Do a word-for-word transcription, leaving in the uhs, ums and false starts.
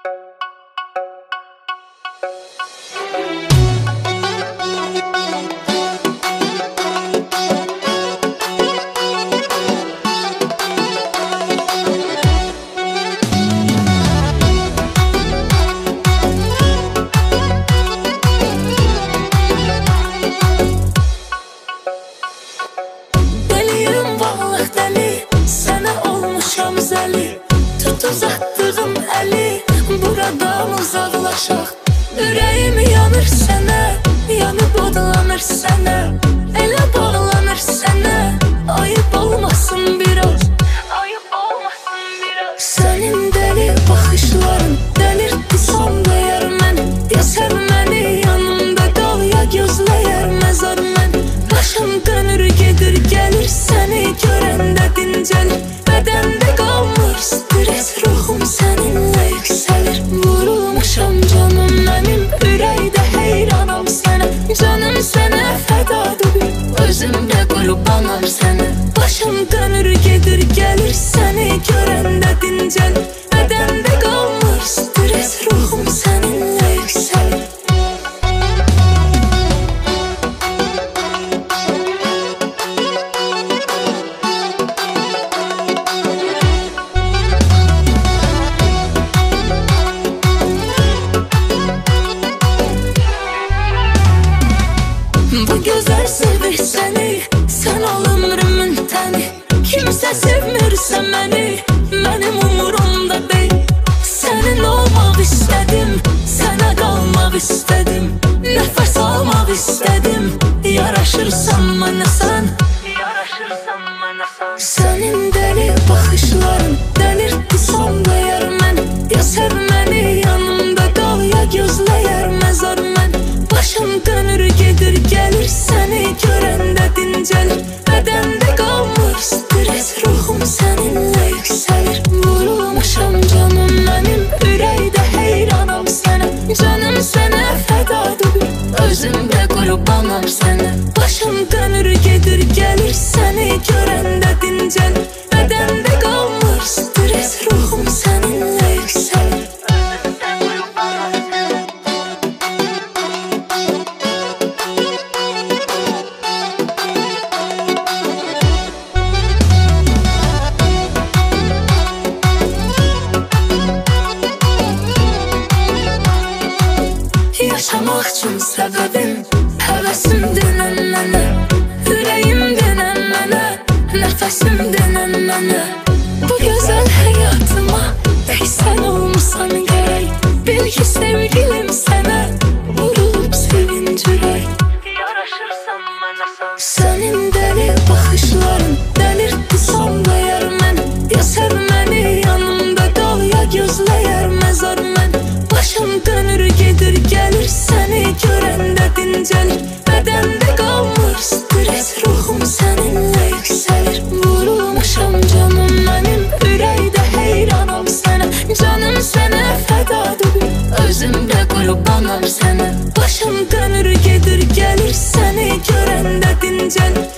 Tut uzattığım eli, buradan uzaklaşaq. Ürəyim yanır sənə, yanıb odlanır sənə, elə bağlanır sənə. Ayıb olmasın biraz, ayıb olmasın biraz. Sənin dəli baxışların dəlirtdi son dəyər məni. Ya sən məni yanımda qal, ya gözləyər məzar məni. Başım dönür gedir gəlir, səni görəndə dincəlir. Bədəndə qalmır stres, ruhum səninlə yüksəlir. Vurulmuşam canım mənim, ürəkdə heyranam sənə. Canım sənə fədadır, özümdə qurbanam sənə. Başım dönür gedir gəlir, səni görəndə dincəlir. Bədəndə qalmır stres, ruhum səninlə yüksəlir. Bu gözəl sevir səni, sən ol ömrümün təni. Kimsə sevmirsə məni, mənim umurumda deyil. Sənin olmaq istədim, sənə qalmaq istədim. Nəfəs almaq istədim, yaraşırsan mənə sən, yaraşırsan mənə sən. Sənin dəli baxışların dəlirtdi son dəyər məni. Ya sev məni yanımda qal, ya gözləyər məzar məni. Başım dönür gedir gəlir, səni görəndə dincəlir. Bədəndə qalmır stres, ruhum səninlə yüksəlir. Vurulmuşam canım mənim, ürəkdə heyranam sənə. Canım sənə fədadır, özümdə qurbanam sənə. Başım dönür gedir gəlir, səni görəndə dincəlir. Bədəndə qalmır stres, ruhum səninlə yüksəlir. Yaşamaq üçün səbəbim, həvəsim denən mənə. Ürəyim denən mənə, nəfəsim denən mənə. Bu gözəl həyatıma tək sən olmusan gərək. Bil ki sevgilim sənə vurulub sevinc ürək. Yaraşırsan mənə sən. Sənin dəli baxışların dəlirtdi son dəyər məni. Ya sev məni yanımda qal, ya gözləyər məzar məni. Başım dönür gedir gəlir, səni görəndə dincəlir. Bədəndə qalmır stres, ruhum səninlə yüksəlir. Vurulmuşam canım mənim, ürəkdə heyranam sənə. Canım sənə fədadır, özümdə qurbanam sənə. Başım dönür gedir gəlir, səni görəndə dincəlir.